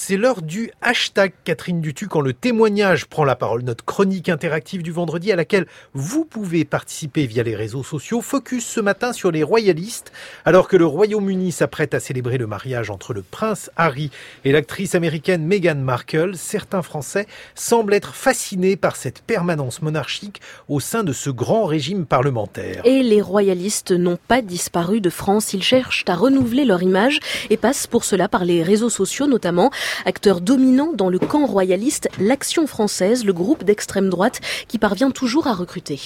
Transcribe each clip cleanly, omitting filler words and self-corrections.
C'est l'heure du hashtag Catherine Dutu quand le témoignage prend la parole. Notre chronique interactive du vendredi à laquelle vous pouvez participer via les réseaux sociaux. Focus ce matin sur les royalistes. Alors que le Royaume-Uni s'apprête à célébrer le mariage entre le prince Harry et l'actrice américaine Meghan Markle, certains Français semblent être fascinés par cette permanence monarchique au sein de ce grand régime parlementaire. Et les royalistes n'ont pas disparu de France. Ils cherchent à renouveler leur image et passent pour cela par les réseaux sociaux notamment. Acteur dominant dans le camp royaliste, l'Action française, le groupe d'extrême droite qui parvient toujours à recruter.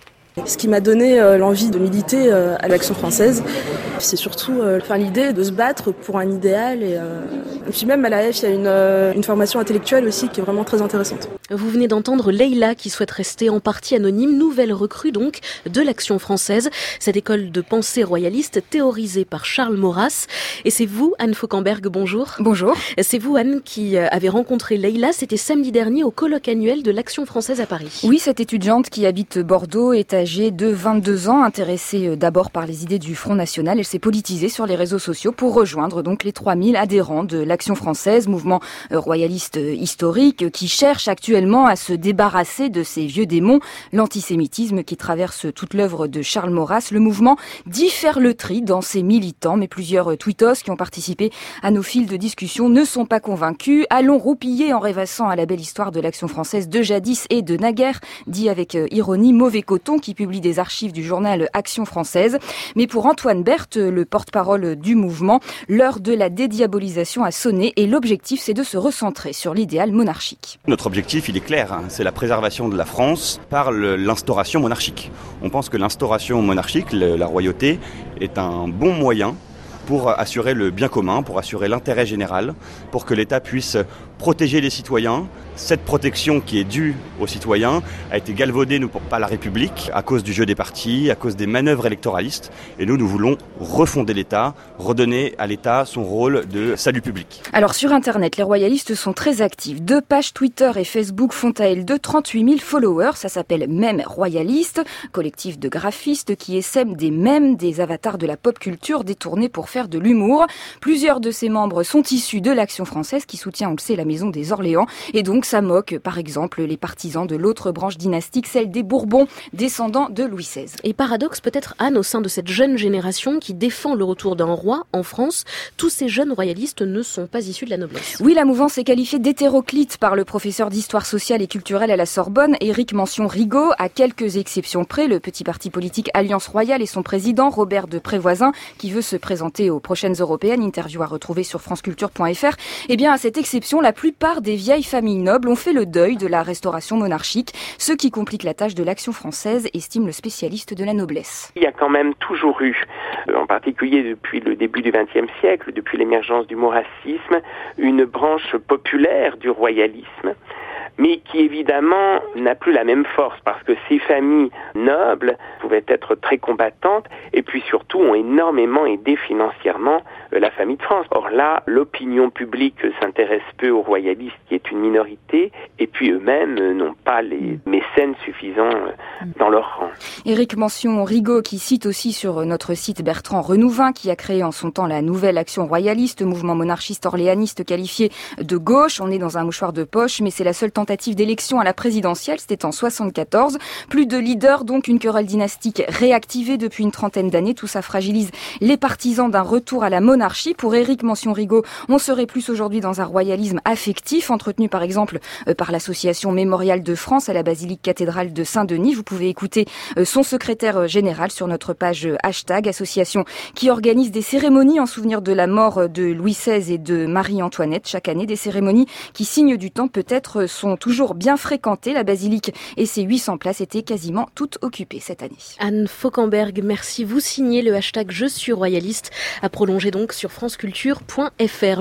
Ce qui m'a donné l'envie de militer à l'Action française, c'est surtout l'idée de se battre pour un idéal. Et puis même à l'AF, il y a une formation intellectuelle aussi qui est vraiment très intéressante. Vous venez d'entendre Leïla qui souhaite rester en partie anonyme, nouvelle recrue donc de l'Action française, cette école de pensée royaliste théorisée par Charles Maurras. Et c'est vous, Anne Fauquemberg, bonjour. Bonjour. C'est vous, Anne, qui avez rencontré Leïla, c'était samedi dernier au colloque annuel de l'Action française à Paris. Oui, cette étudiante qui habite Bordeaux est âgée de 22 ans, intéressée d'abord par les idées du Front National. Elle s'est politisée sur les réseaux sociaux pour rejoindre donc les 3000 adhérents de l'Action française, mouvement royaliste historique qui cherche actuellement à se débarrasser de ces vieux démons, l'antisémitisme qui traverse toute l'œuvre de Charles Maurras. Le mouvement dit faire le tri dans ses militants, mais plusieurs tweetos qui ont participé à nos fils de discussion ne sont pas convaincus. Allons roupiller en rêvassant à la belle histoire de l'Action française de jadis et de naguère, dit avec ironie Mauvais Coton qui publie des archives du journal Action française. Mais pour Antoine Berthe, le porte-parole du mouvement, l'heure de la dédiabolisation a sonné et l'objectif c'est de se recentrer sur l'idéal monarchique. Notre objectif il est clair, c'est la préservation de la France par l'instauration monarchique. On pense que l'instauration monarchique, la royauté, est un bon moyen pour assurer le bien commun, pour assurer l'intérêt général, pour que l'État puisse protéger les citoyens. Cette protection qui est due aux citoyens a été galvaudée par la République à cause du jeu des partis, à cause des manœuvres électoralistes. Et nous voulons refonder l'État, redonner à l'État son rôle de salut public. Alors sur Internet, les royalistes sont très actifs. 2 pages Twitter et Facebook font à elles 38 000 followers. Ça s'appelle Mèmes Royalistes, collectif de graphistes qui essaiment des mèmes, des avatars de la pop culture détournés pour faire de l'humour. Plusieurs de ces membres sont issus de l'Action française qui soutient, on le sait, la maison des Orléans. Et donc ça moque, par exemple, les partisans de l'autre branche dynastique, celle des Bourbons, descendants de Louis XVI. Et paradoxe peut-être, Anne, au sein de cette jeune génération qui défend le retour d'un roi en France, tous ces jeunes royalistes ne sont pas issus de la noblesse. Oui, la mouvance est qualifiée d'hétéroclite par le professeur d'histoire sociale et culturelle à la Sorbonne, Éric Mention-Rigaud, à quelques exceptions près, le petit parti politique Alliance Royale et son président, Robert de Prévoisin, qui veut se présenter aux prochaines européennes, interview à retrouver sur franceculture.fr. Eh bien, à cette exception, la plupart des vieilles familles nobles ont fait le deuil de la restauration monarchique, ce qui complique la tâche de l'Action française, estime le spécialiste de la noblesse. Il y a quand même toujours eu, en particulier depuis le début du XXe siècle, depuis l'émergence du maurrassisme, une branche populaire du royalisme, mais qui évidemment n'a plus la même force parce que ces familles nobles pouvaient être très combattantes et puis surtout ont énormément aidé financièrement la famille de France. Or là, l'opinion publique s'intéresse peu aux royalistes qui est une minorité et puis eux-mêmes n'ont pas les mécènes suffisants dans leur rang. Éric Mention-Rigaud qui cite aussi sur notre site Bertrand Renouvin qui a créé en son temps la nouvelle Action royaliste, mouvement monarchiste orléaniste qualifié de gauche. On est dans un mouchoir de poche mais c'est la seule tentative d'élection à la présidentielle, c'était en 74. Plus de leaders, donc une querelle dynastique réactivée depuis une trentaine d'années. Tout ça fragilise les partisans d'un retour à la monarchie. Pour Éric Mention-Rigaud, on serait plus aujourd'hui dans un royalisme affectif, entretenu par exemple par l'association Mémorial de France à la basilique cathédrale de Saint-Denis. Vous pouvez écouter son secrétaire général sur notre page hashtag, association qui organise des cérémonies en souvenir de la mort de Louis XVI et de Marie-Antoinette chaque année. Des cérémonies qui, signe du temps peut-être, sont toujours bien fréquentées. La basilique et ses 800 places étaient quasiment toutes occupées cette année. Anne Fauquemberg, merci. Vous signez le hashtag Je suis royaliste à prolonger donc sur franceculture.fr.